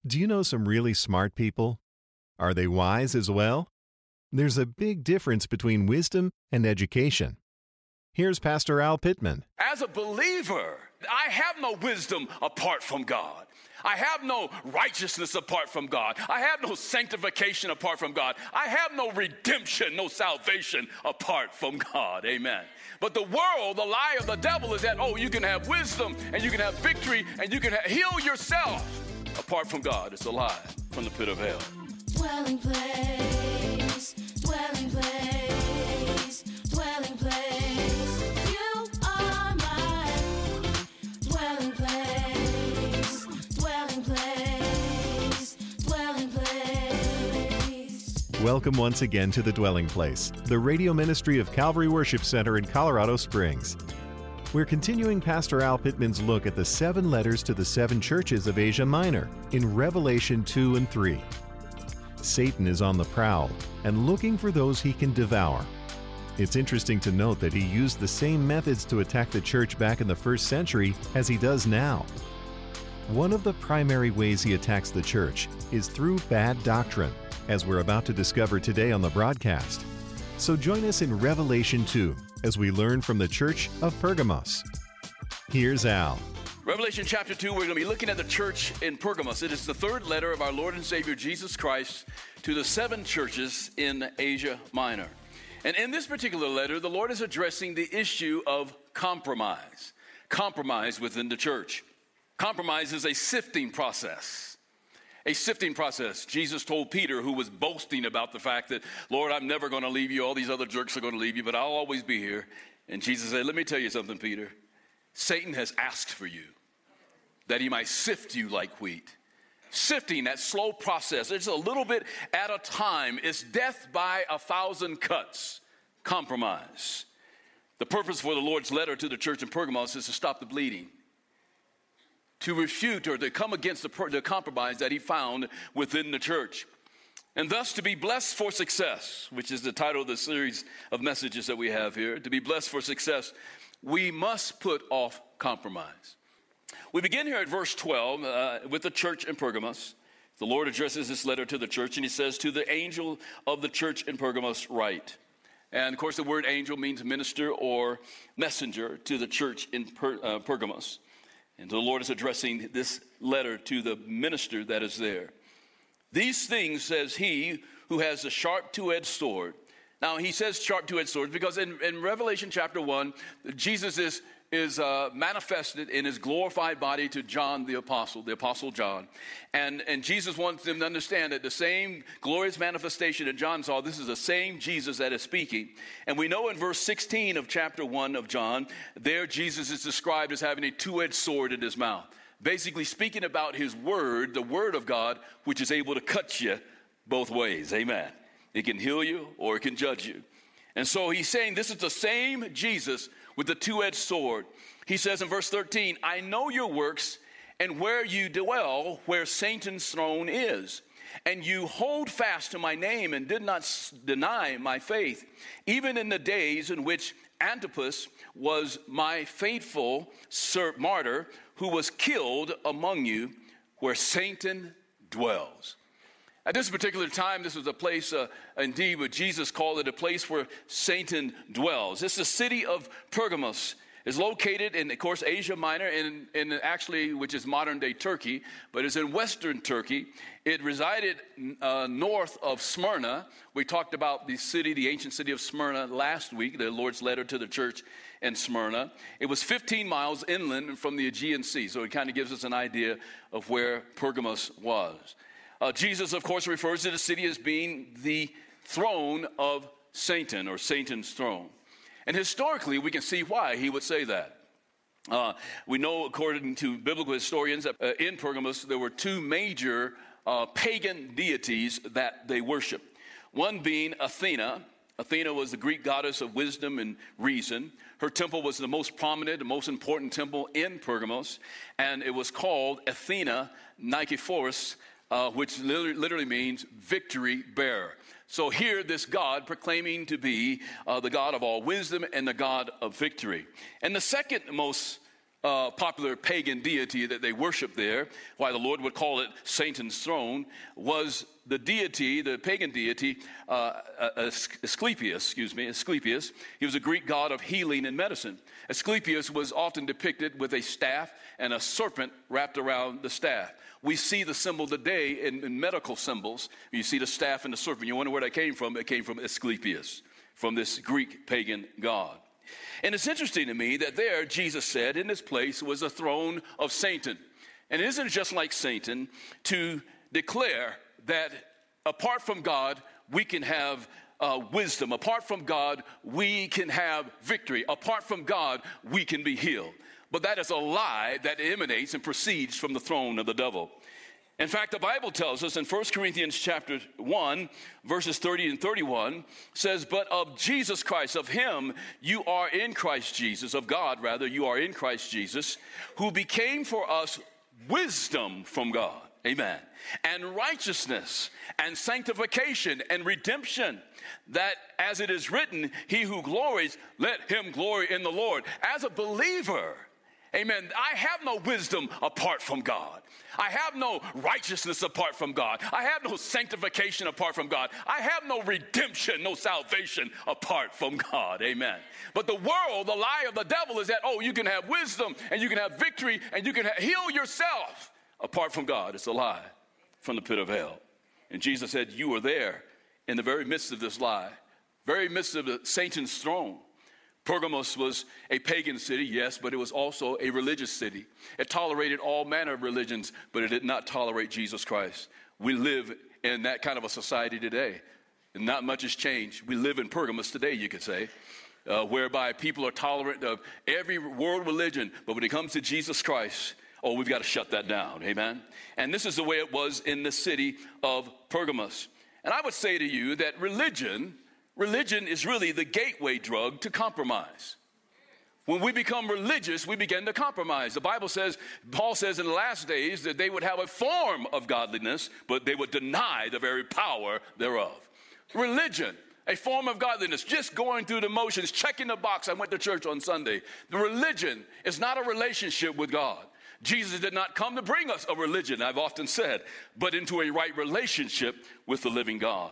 Do you know some really smart people? Are they wise as well? There's a big difference between wisdom and education. Here's Pastor Al Pittman. As a believer, I have no wisdom apart from God. I have no righteousness apart from God. I have no sanctification apart from God. I have no redemption, no salvation apart from God. Amen. But the world, the lie of the devil is that, you can have wisdom and you can have victory and you can heal yourself apart from God. It's a lie from the pit of hell. Dwelling place, dwelling place, dwelling place. You are my dwelling place, dwelling place, dwelling place. Welcome once again to The Dwelling Place, the radio ministry of Calvary Worship Center in Colorado Springs. We're continuing Pastor Al Pittman's look at the 7 letters to the 7 churches of Asia Minor in Revelation 2 and 3. Satan is on the prowl and looking for those he can devour. It's interesting to note that he used the same methods to attack the church back in the first century as he does now. One of the primary ways he attacks the church is through bad doctrine, as we're about to discover today on the broadcast. So join us in Revelation 2 as we learn from the church of Pergamos. Here's Al. Revelation chapter 2, we're going to be looking at the church in Pergamos. It is the 3rd letter of our Lord and Savior Jesus Christ to the 7 churches in Asia Minor. And in this particular letter, the Lord is addressing the issue of compromise. Compromise within the church. Compromise is a sifting process. A sifting process. Jesus told Peter, who was boasting about the fact that, Lord, I'm never going to leave you. All these other jerks are going to leave you, but I'll always be here. And Jesus said, let me tell you something, Peter. Satan has asked for you, that he might sift you like wheat. Sifting, that slow process. It's a little bit at a time. It's death by 1,000 cuts. Compromise. The purpose for the Lord's letter to the church in Pergamos is to stop the bleeding, to refute or to come against the compromise that he found within the church, and thus to be blessed for success, which is the title of the series of messages that we have here. To be blessed for success, we must put off compromise. We begin here at verse 12 with the church in Pergamos. The Lord addresses this letter to the church, and he says, to the angel of the church in Pergamos write. And of course the word angel means minister or messenger to the church in Pergamos. And the Lord is addressing this letter to the minister that is there. These things says he who has a sharp two-edged sword. Now he says sharp two-edged sword because in Revelation chapter 1, Jesus is manifested in his glorified body to John the apostle John. And Jesus wants them to understand that the same glorious manifestation that John saw, this is the same Jesus that is speaking. And we know in verse 16 of chapter 1 of John, there Jesus is described as having a two-edged sword in his mouth. Basically speaking about his word, the word of God, which is able to cut you both ways. Amen. It can heal you or it can judge you. And so he's saying this is the same Jesus with the two-edged sword. He says in verse 13, I know your works and where you dwell, where Satan's throne is. And you hold fast to my name and did not deny my faith, even in the days in which Antipas was my faithful martyr, who was killed among you, where Satan dwells. At this particular time, this was a place, indeed, what Jesus called it a place where Satan dwells. This is the city of Pergamos. It's located in, of course, Asia Minor, in actually, which is modern-day Turkey, but it's in western Turkey. It resided north of Smyrna. We talked about the city, the ancient city of Smyrna last week, the Lord's letter to the church in Smyrna. It was 15 miles inland from the Aegean Sea, so it kind of gives us an idea of where Pergamos was. Jesus, of course, refers to the city as being the throne of Satan, or Satan's throne. And historically, we can see why he would say that. We know, according to biblical historians, that in Pergamos, there were 2 major pagan deities that they worshiped. One being Athena. Athena was the Greek goddess of wisdom and reason. Her temple was the most prominent, the most important temple in Pergamos, and it was called Athena Nikephoros, which literally means victory bearer. So here, this God proclaiming to be the God of all wisdom and the God of victory. And the second most popular pagan deity that they worshiped there, why the Lord would call it Satan's throne, was the deity, the pagan deity, Asclepius. He was a Greek god of healing and medicine. Asclepius was often depicted with a staff and a serpent wrapped around the staff. We see the symbol today in medical symbols. You see the staff and the serpent. You wonder where that came from. It came from Asclepius, from this Greek pagan god. And it's interesting to me that there, Jesus said, in this place was a throne of Satan. And isn't it just like Satan to declare that apart from God, we can have wisdom. Apart from God, we can have victory. Apart from God, we can be healed. But that is a lie that emanates and proceeds from the throne of the devil. In fact, the Bible tells us in 1 Corinthians chapter 1, verses 30 and 31, says, but of Jesus Christ, of him you are in Christ Jesus, of God rather, you are in Christ Jesus, who became for us wisdom from God. Amen. And righteousness and sanctification and redemption, that as it is written, he who glories, let him glory in the Lord. As a believer, amen, I have no wisdom apart from God. I have no righteousness apart from God. I have no sanctification apart from God. I have no redemption, no salvation apart from God. Amen. But the world, the lie of the devil is that, oh, you can have wisdom and you can have victory and you can heal yourself apart from God. It's a lie from the pit of hell. And Jesus said, you are there in the very midst of this lie, very midst of Satan's throne. Pergamos was a pagan city, yes, but it was also a religious city. It tolerated all manner of religions, but it did not tolerate Jesus Christ. We live in that kind of a society today, and not much has changed. We live in Pergamos today, you could say, whereby people are tolerant of every world religion, but when it comes to Jesus Christ, oh, we've got to shut that down, amen? And this is the way it was in the city of Pergamos. And I would say to you that religion is really the gateway drug to compromise. When we become religious, we begin to compromise. The Bible says, Paul says in the last days that they would have a form of godliness, but they would deny the very power thereof. Religion, a form of godliness, just going through the motions, checking the box, I went to church on Sunday. The religion is not a relationship with God. Jesus did not come to bring us a religion, I've often said, but into a right relationship with the living God.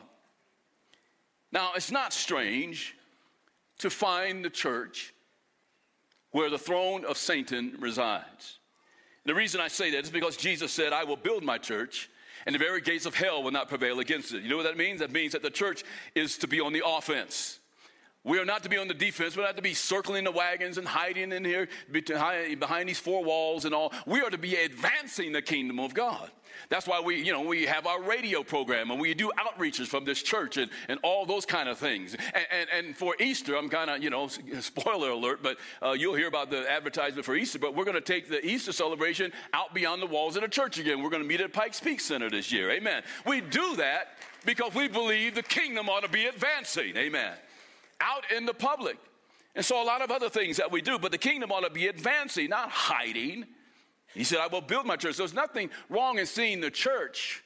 Now, it's not strange to find the church where the throne of Satan resides. The reason I say that is because Jesus said, I will build my church, and the very gates of hell will not prevail against it. You know what that means? That means that the church is to be on the offense. We are not to be on the defense. We're not to be circling the wagons and hiding in here behind these four walls and all. We are to be advancing the kingdom of God. That's why we have our radio program and we do outreaches from this church and all those kind of things. And for Easter, I'm kind of, spoiler alert, but you'll hear about the advertisement for Easter, but we're going to take the Easter celebration out beyond the walls of the church again. We're going to meet at Pikes Peak Center this year. Amen. We do that because we believe the kingdom ought to be advancing. Amen. Out in the public. And so a lot of other things that we do, but the kingdom ought to be advancing, not hiding. He said, I will build my church. There's nothing wrong in seeing the church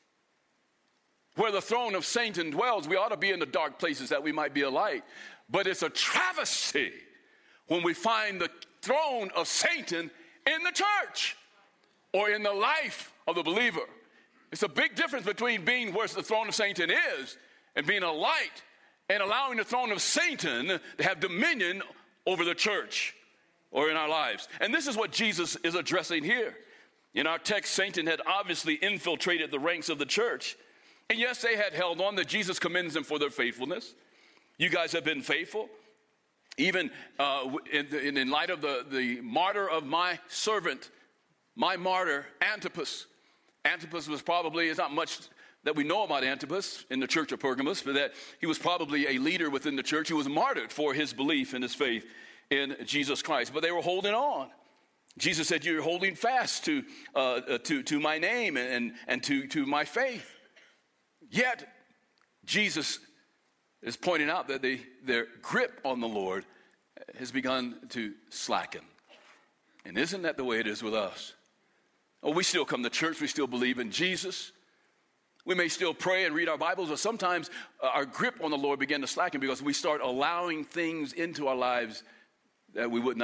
where the throne of Satan dwells. We ought to be in the dark places that we might be a light. But it's a travesty when we find the throne of Satan in the church or in the life of the believer. It's a big difference between being where the throne of Satan is and being a light and allowing the throne of Satan to have dominion over the church or in our lives. And this is what Jesus is addressing here. In our text, Satan had obviously infiltrated the ranks of the church. And yes, they had held on, that Jesus commends them for their faithfulness. You guys have been faithful. Even in light of the martyr of my servant, my martyr, Antipas. Antipas was probably, it's not much that we know about Antipas in the church of Pergamos, but that he was probably a leader within the church. He was martyred for his belief and his faith in Jesus Christ. But they were holding on. Jesus said, you're holding fast to my name and to my faith. Yet, Jesus is pointing out that their grip on the Lord has begun to slacken. And isn't that the way it is with us? Oh, we still come to church. We still believe in Jesus. We may still pray and read our Bibles, but sometimes our grip on the Lord begin to slacken because we start allowing things into our lives that we would not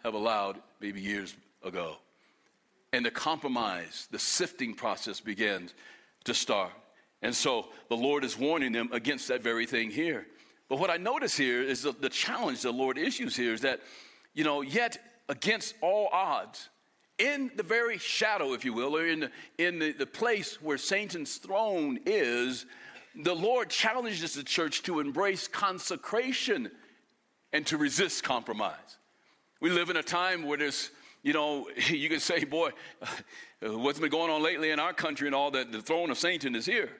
have allowed maybe years ago. And the compromise, the sifting process begins to start. And so the Lord is warning them against that very thing here. But what I notice here is the challenge the Lord issues here is that, yet against all odds, in the very shadow, if you will, or in the place where Satan's throne is, the Lord challenges the church to embrace consecration and to resist compromise. We live in a time where there's, you can say, boy, what's been going on lately in our country and all that, the throne of Satan is here.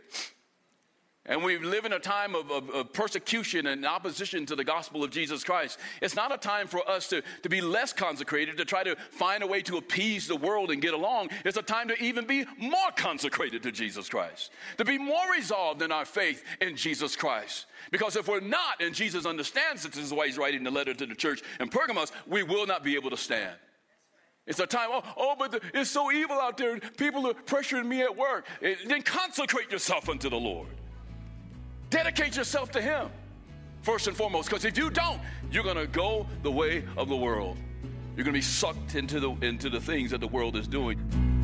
And we live in a time of persecution and opposition to the gospel of Jesus Christ. It's not a time for us to be less consecrated, to try to find a way to appease the world and get along. It's a time to even be more consecrated to Jesus Christ, to be more resolved in our faith in Jesus Christ. Because if we're not, and Jesus understands that this is why he's writing the letter to the church in Pergamos, we will not be able to stand. It's a time, but it's so evil out there. People are pressuring me at work. Then consecrate yourself unto the Lord. Dedicate yourself to him, first and foremost, because if you don't, you're going to go the way of the world. You're going to be sucked into the things that the world is doing.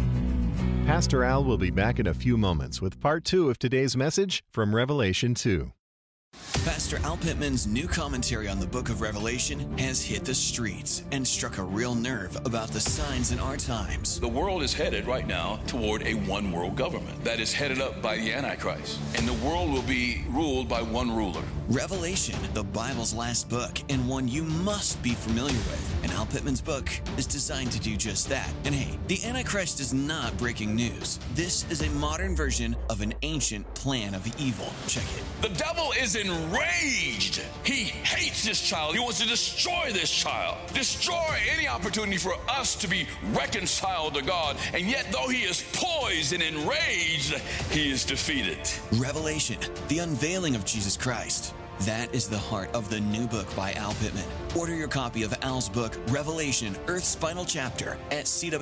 Pastor Al will be back in a few moments with part 2 of today's message from Revelation 2. Pastor Al Pittman's new commentary on the book of Revelation has hit the streets and struck a real nerve about the signs in our times. The world is headed right now toward a one world government that is headed up by the Antichrist. And the world will be ruled by one ruler. Revelation, the Bible's last book, and one you must be familiar with. And Al Pittman's book is designed to do just that. And hey, the Antichrist is not breaking news. This is a modern version of an ancient plan of evil. Check it. The devil is enraged. He hates this child. He wants to destroy this child. Destroy any opportunity for us to be reconciled to God. And yet, though he is poised and enraged, he is defeated. Revelation, the unveiling of Jesus Christ. That is the heart of the new book by Al Pittman. Order your copy of Al's book, Revelation, Earth's Final Chapter, at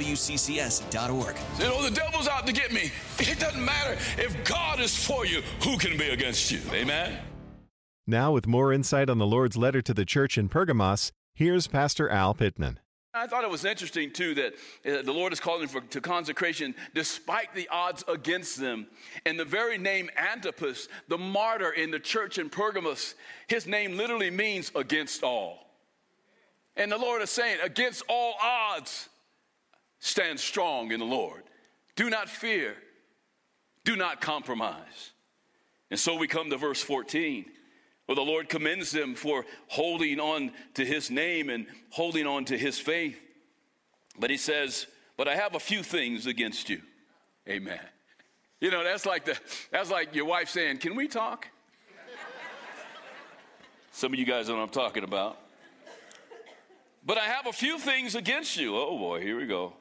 cwccs.org. The devil's out to get me. It doesn't matter. If God is for you, who can be against you? Amen? Now, with more insight on the Lord's letter to the church in Pergamos, here's Pastor Al Pittman. I thought it was interesting, too, that the Lord is calling to consecration despite the odds against them. And the very name Antipas, the martyr in the church in Pergamos, his name literally means against all. And the Lord is saying, against all odds, stand strong in the Lord. Do not fear. Do not compromise. And so we come to verse 14. Well, the Lord commends them for holding on to his name and holding on to his faith. But he says, but I have a few things against you. Amen. That's like your wife saying, can we talk? Some of you guys know what I'm talking about. But I have a few things against you. Oh boy, here we go.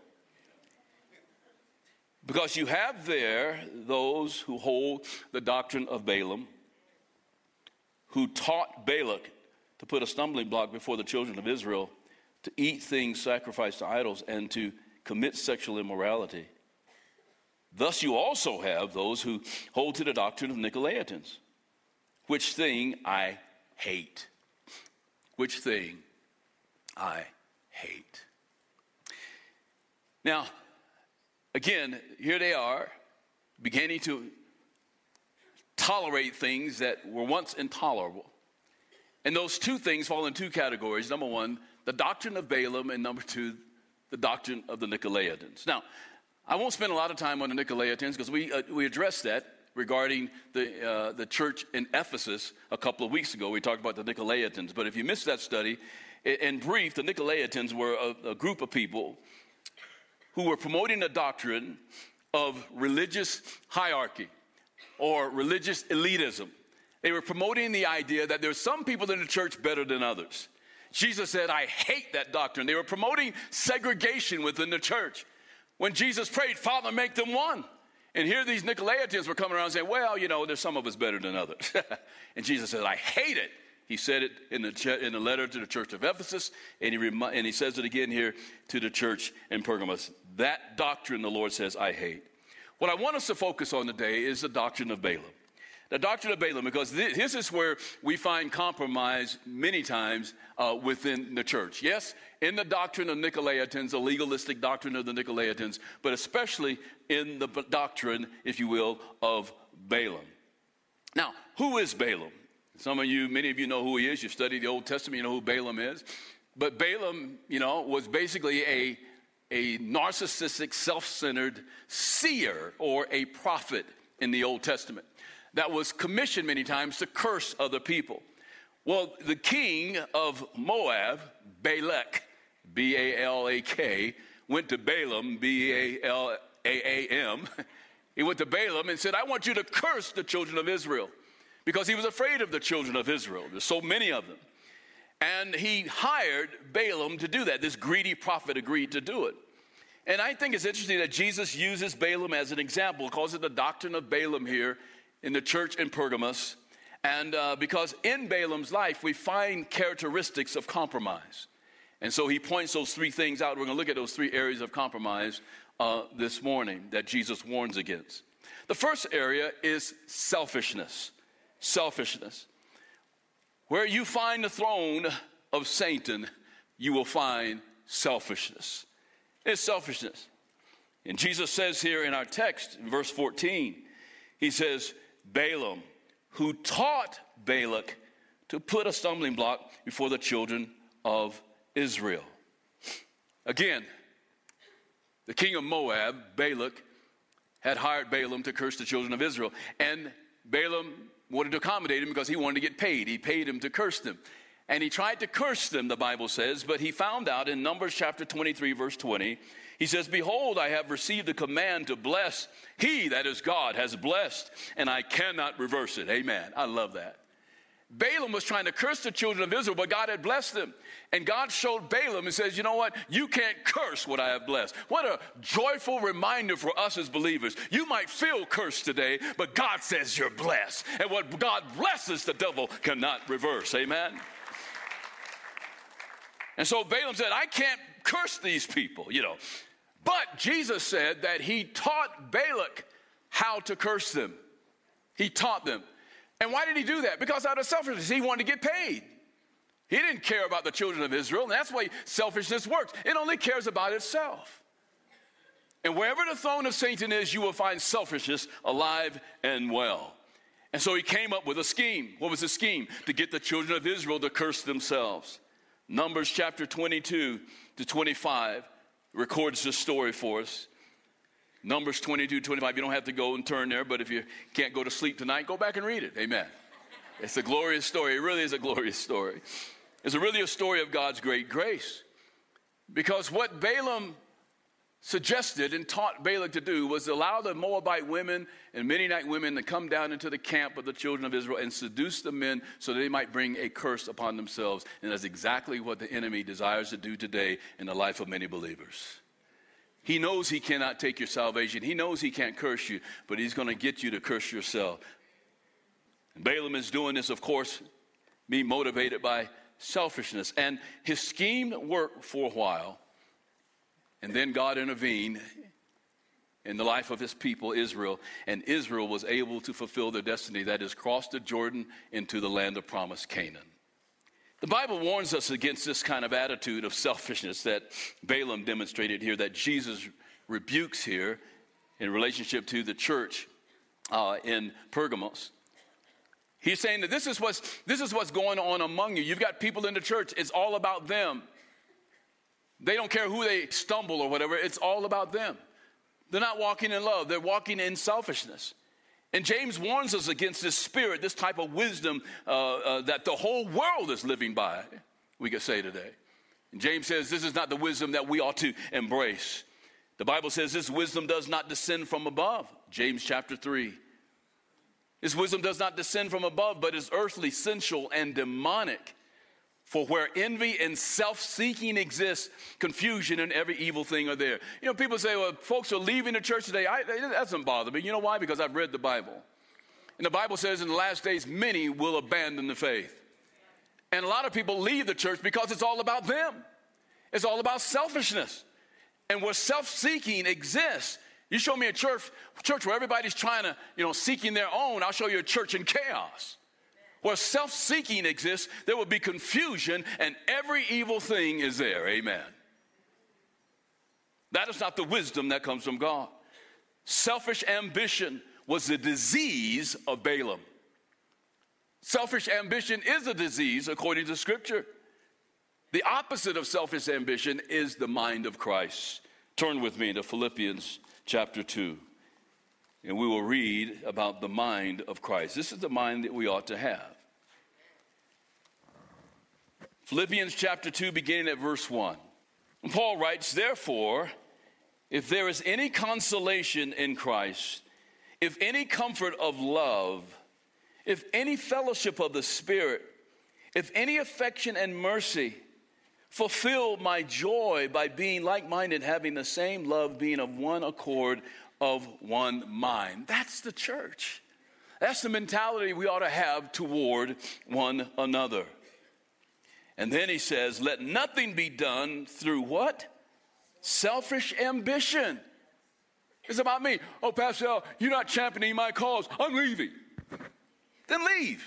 Because you have there those who hold the doctrine of Balaam, who taught Balak to put a stumbling block before the children of Israel, to eat things sacrificed to idols, and to commit sexual immorality. Thus you also have those who hold to the doctrine of Nicolaitans, which thing I hate. Which thing I hate. Now, again, here they are, beginning to tolerate things that were once intolerable. And those two things fall in two categories. Number one, the doctrine of Balaam, and number two, the doctrine of the Nicolaitans. Now, I won't spend a lot of time on the Nicolaitans because we addressed that regarding the church in Ephesus a couple of weeks ago. We talked about the Nicolaitans. But if you missed that study, in brief, the Nicolaitans were a group of people who were promoting a doctrine of religious hierarchy or religious elitism. They were promoting the idea that there's some people in the church better than others. Jesus said, I hate that doctrine. They were promoting segregation within the church. When Jesus prayed, Father, make them one. And here these Nicolaitans were coming around saying, well, there's some of us better than others. And Jesus said, I hate it. He said it in the letter to the church of Ephesus, and he says it again here to the church in Pergamos. That doctrine, the Lord says, I hate. What I want us to focus on today is the doctrine of Balaam. The doctrine of Balaam, because this is where we find compromise many times within the church. Yes, in the doctrine of Nicolaitans, the legalistic doctrine of the Nicolaitans, but especially in the doctrine, if you will, of Balaam. Now, who is Balaam? Many of you know who he is. You've studied the Old Testament, you know who Balaam is. But Balaam, was basically a narcissistic, self-centered seer or a prophet in the Old Testament that was commissioned many times to curse other people. Well, the king of Moab, Balak, B-A-L-A-K, went to Balaam, B-A-L-A-A-M. He went to Balaam and said, I want you to curse the children of Israel, because he was afraid of the children of Israel. There's so many of them. And he hired Balaam to do that. This greedy prophet agreed to do it. And I think it's interesting that Jesus uses Balaam as an example, calls it the doctrine of Balaam here in the church in Pergamos. And because in Balaam's life, we find characteristics of compromise. And so he points those three things out. We're going to look at those three areas of compromise this morning that Jesus warns against. The first area is selfishness. Selfishness. Where you find the throne of Satan, you will find selfishness. It's selfishness. And Jesus says here in our text, in verse 14, he says, Balaam, who taught Balak to put a stumbling block before the children of Israel. Again, the king of Moab, Balak, had hired Balaam to curse the children of Israel. And Balaam wanted to accommodate him because he wanted to get paid. He paid him to curse them. And he tried to curse them, the Bible says, but he found out in Numbers chapter 23, verse 20, he says, Behold, I have received a command to bless. He, that is God, has blessed, and I cannot reverse it. Amen. I love that. Balaam was trying to curse the children of Israel, but God had blessed them. And God showed Balaam and says, you know what? You can't curse what I have blessed. What a joyful reminder for us as believers. You might feel cursed today, but God says you're blessed. And what God blesses, the devil cannot reverse. Amen? And so Balaam said, I can't curse these people, But Jesus said that he taught Balak how to curse them. He taught them. And why did he do that? Because out of selfishness, he wanted to get paid. He didn't care about the children of Israel, and that's why selfishness works. It only cares about itself. And wherever the throne of Satan is, you will find selfishness alive and well. And so he came up with a scheme. What was the scheme? To get the children of Israel to curse themselves. Numbers chapter 22 to 25 records this story for us. Numbers 22, 25. You don't have to go and turn there, but if you can't go to sleep tonight, go back and read it. Amen. It's a glorious story. It really is a glorious story. It's really a story of God's great grace. Because what Balaam suggested and taught Balak to do was allow the Moabite women and Midianite women to come down into the camp of the children of Israel and seduce the men so they might bring a curse upon themselves. And that's exactly what the enemy desires to do today in the life of many believers. He knows he cannot take your salvation. He knows he can't curse you, but he's going to get you to curse yourself. And Balaam is doing this, of course, being motivated by selfishness. And his scheme worked for a while. And then God intervened in the life of his people, Israel. And Israel was able to fulfill their destiny, that is, cross the Jordan into the land of promise, Canaan. The Bible warns us against this kind of attitude of selfishness that Balaam demonstrated here, that Jesus rebukes here in relationship to the church in Pergamos. He's saying that this is what's going on among you. You've got people in the church. It's all about them. They don't care who they stumble or whatever. It's all about them. They're not walking in love. They're walking in selfishness. And James warns us against this spirit, this type of wisdom that the whole world is living by, we could say today. And James says this is not the wisdom that we ought to embrace. The Bible says this wisdom does not descend from above, James chapter 3. This wisdom does not descend from above, but is earthly, sensual, and demonic. For where envy and self-seeking exists, confusion and every evil thing are there. People say, well, folks are leaving the church today. That doesn't bother me. You know why? Because I've read the Bible. And the Bible says in the last days, many will abandon the faith. And a lot of people leave the church because it's all about them. It's all about selfishness. And where self-seeking exists, You show me a church where everybody's trying to, seeking their own. I'll show you a church in chaos. Where self-seeking exists, there will be confusion, and every evil thing is there. Amen. That is not the wisdom that comes from God. Selfish ambition was the disease of Balaam. Selfish ambition is a disease according to Scripture. The opposite of selfish ambition is the mind of Christ. Turn with me to Philippians chapter 2, and we will read about the mind of Christ. This is the mind that we ought to have. Philippians chapter 2, beginning at verse 1. And Paul writes, "Therefore, if there is any consolation in Christ, if any comfort of love, if any fellowship of the Spirit, if any affection and mercy, fulfill my joy by being like-minded, having the same love, being of one accord, of one mind." That's the church. That's the mentality we ought to have toward one another. And then he says, let nothing be done through what? Selfish ambition. It's about me. Oh, Pastor Al, you're not championing my cause. I'm leaving. Then leave.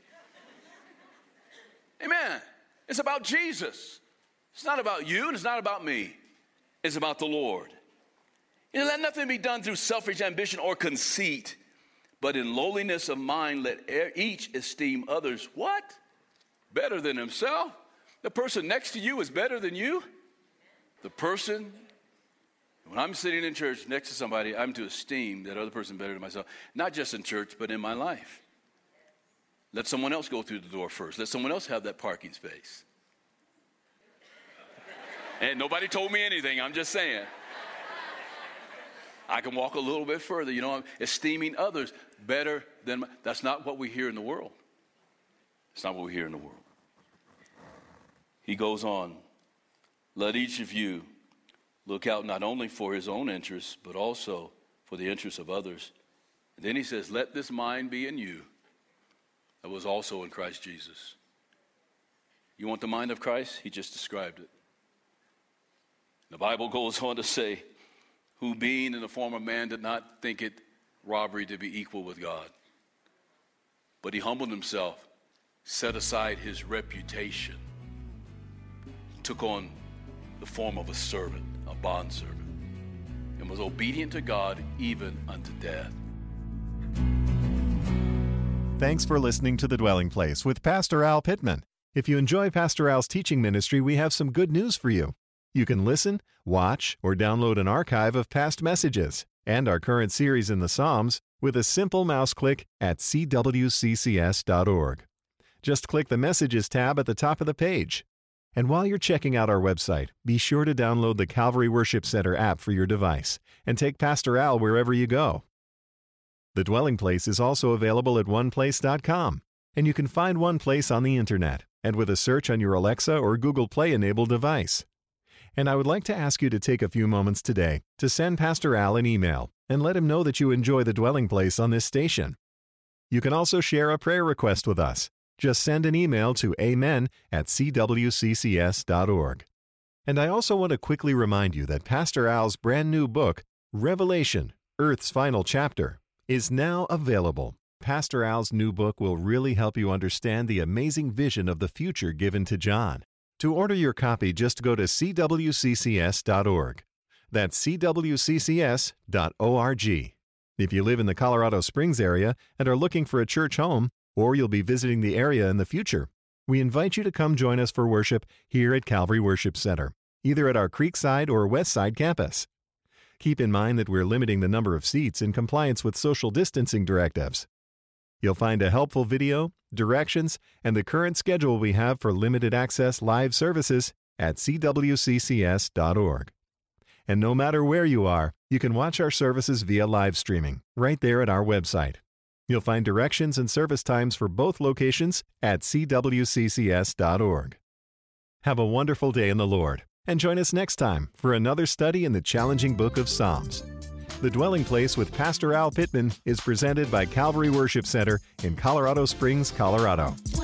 Amen. It's about Jesus. It's not about you and it's not about me. It's about the Lord. Let nothing be done through selfish ambition or conceit, but in lowliness of mind let each esteem others, what? Better than himself. The person next to you is better than you. The person, when I'm sitting in church next to somebody, I'm to esteem that other person better than myself. Not just in church, but in my life. Let someone else go through the door first. Let someone else have that parking space. And nobody told me anything. I'm just saying. I can walk a little bit further. I'm esteeming others better than that's not what we hear in the world. It's not what we hear in the world. He goes on, let each of you look out not only for his own interests, but also for the interests of others. And then he says, let this mind be in you that was also in Christ Jesus. You want the mind of Christ? He just described it. The Bible goes on to say, who being in the form of man did not think it robbery to be equal with God, but he humbled himself, set aside his reputation, took on the form of a servant, a bondservant, and was obedient to God even unto death. Thanks for listening to The Dwelling Place with Pastor Al Pittman. If you enjoy Pastor Al's teaching ministry, we have some good news for you. You can listen, watch, or download an archive of past messages and our current series in the Psalms with a simple mouse click at cwccs.org. Just click the Messages tab at the top of the page. And while you're checking out our website, be sure to download the Calvary Worship Center app for your device and take Pastor Al wherever you go. The Dwelling Place is also available at oneplace.com, and you can find One Place on the internet and with a search on your Alexa or Google Play enabled device. And I would like to ask you to take a few moments today to send Pastor Al an email and let him know that you enjoy The Dwelling Place on this station. You can also share a prayer request with us. Just send an email to amen@cwccs.org. And I also want to quickly remind you that Pastor Al's brand new book, Revelation, Earth's Final Chapter, is now available. Pastor Al's new book will really help you understand the amazing vision of the future given to John. To order your copy, just go to cwccs.org. That's cwccs.org. If you live in the Colorado Springs area and are looking for a church home, or you'll be visiting the area in the future, we invite you to come join us for worship here at Calvary Worship Center, either at our Creekside or Westside campus. Keep in mind that we're limiting the number of seats in compliance with social distancing directives. You'll find a helpful video, directions, and the current schedule we have for limited access live services at cwccs.org. And no matter where you are, you can watch our services via live streaming right there at our website. You'll find directions and service times for both locations at cwccs.org. Have a wonderful day in the Lord, and join us next time for another study in the challenging book of Psalms. The Dwelling Place with Pastor Al Pittman is presented by Calvary Worship Center in Colorado Springs, Colorado.